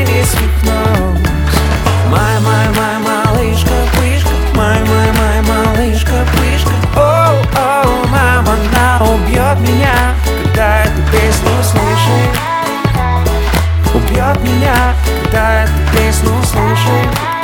тебе свихнусь. Моя малышка, пышка, моя малышка, пышка. О, мама, она убьет меня, когда эту песню слышит. Убьет меня, когда эту песню слышит.